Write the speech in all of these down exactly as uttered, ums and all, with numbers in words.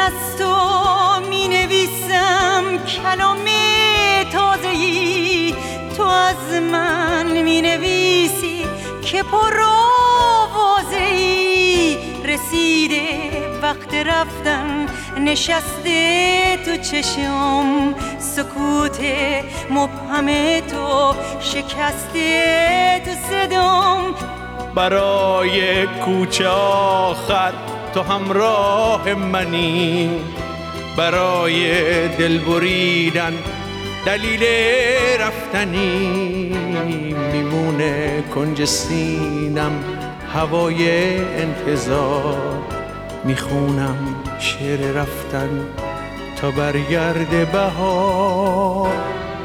از تو می نویسم کلام تازه‌ای، تو از من می نویسی که پر آوازه‌ای. رسیده وقت رفتن، نشسته تو چشم سکوت مبهم تو، شکسته تو صدام. برای کوچه آخر تو همراه منی، برای دل بریدن دلیل رفتنی. میمونه کنج سینم هوای انتظار، میخونم شعر رفتن تا برگرده بهار.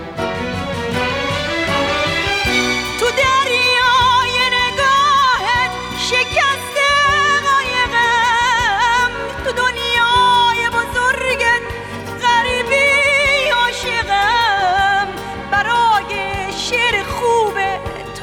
تو دریای نگاهت شکسته قایقم، تو دنیای بزرگت غریبی عاشقم. برای شعر خوب تو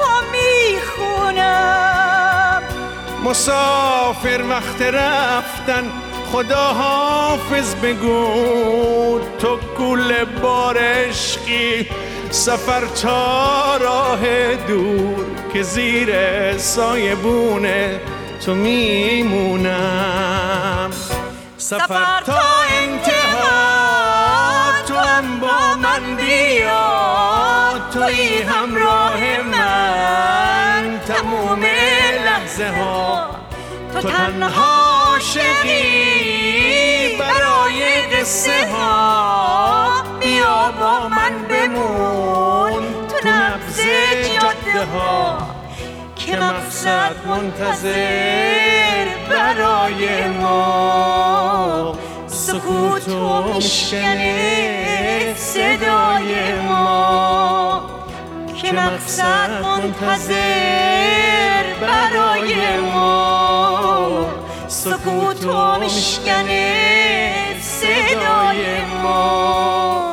میخونم. مسافر وقت رفتن خدا حافظ بگو، تو کوله بار عشقی سفر تا راه دور، که زیر سایبونه تو میمونم. سفر تا انتها تو هم با من بیا، توی همراه من تموم لحظه ها. تو تنها عاشقی برای قصه ها، بیا با من بمون تو نبض جاده ها، که مقصد منتظر برای ما. سکوت و میشکنه صدای ما، که مقصد منتظر برای ما. سکوت و میشکنه صدای ما.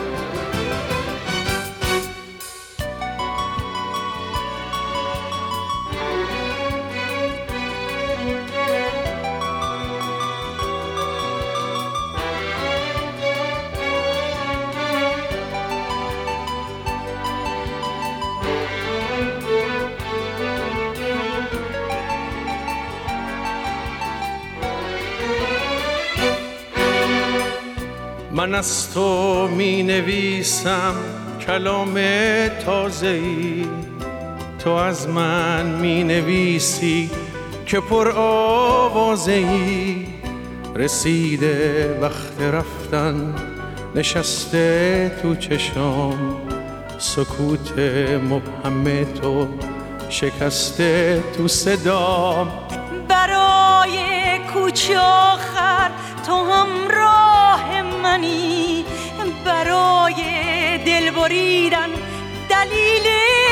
من از تو می نویسم کلام تازه‌ای، تو از من می نویسی که پر آوازه‌ای. رسیده وقت رفتن، نشسته تو چشم سکوت مبهم تو، شکسته تو صدام. برای کوچه آخر تو همراه منی، برای دل بریدن دلیل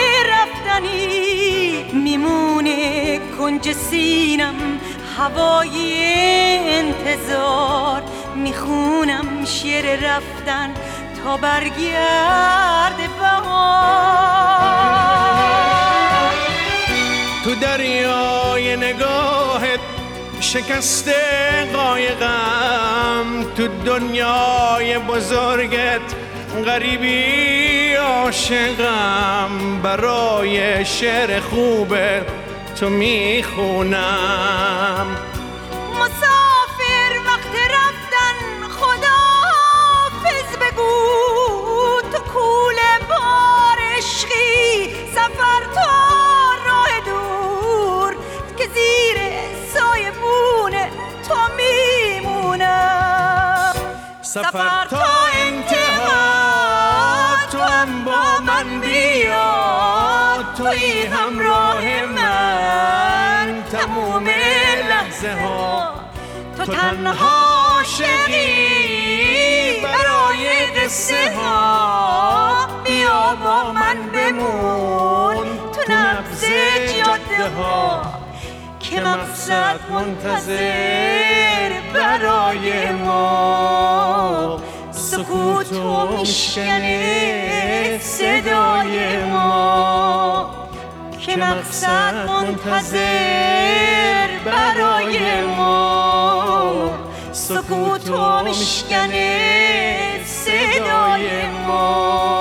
رفتنی. میمونه کنج سینم هوای انتظار، میخونم شعر رفتن تا برگرد بهار. تو دریای نگاهت شکسته قایقم، تو دنیای بزرگت غریبی عاشقم. برای شعر خوب تو میخونم. مسافر وقت رفتن خدا حافظ بگو، تو کوله بار عشقی سفر تا راه دور، که زیر سایبون تو میمونم. سفر تا انتها تو هم با من بیا، توی همراه من تموم لحظه ها. تو تنها عاشقی برای قصه ها، بیا با من بمون تو نبض جاده ها، که مقصد منتظر برای ما. سکوت و میشکنه صدای ما، که مقصد منتظر برای ما. سکوت و میشکنه صدای ما.